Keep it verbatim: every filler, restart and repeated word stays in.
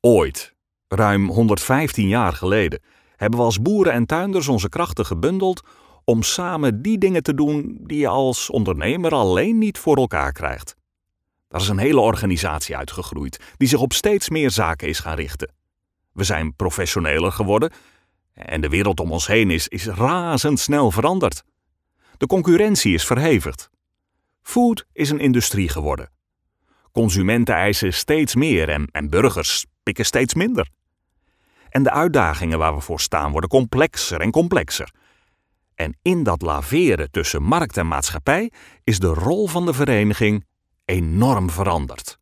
Ooit, ruim honderdvijftien jaar geleden, hebben we als boeren en tuinders onze krachten gebundeld om samen die dingen te doen die je als ondernemer alleen niet voor elkaar krijgt. Daar is een hele organisatie uitgegroeid die zich op steeds meer zaken is gaan richten. We zijn professioneler geworden en de wereld om ons heen is, is razendsnel veranderd. De concurrentie is verhevigd. Food is een industrie geworden. Consumenten eisen steeds meer en, en burgers pikken steeds minder. En de uitdagingen waar we voor staan worden complexer en complexer. En in dat laveren tussen markt en maatschappij is de rol van de vereniging enorm veranderd.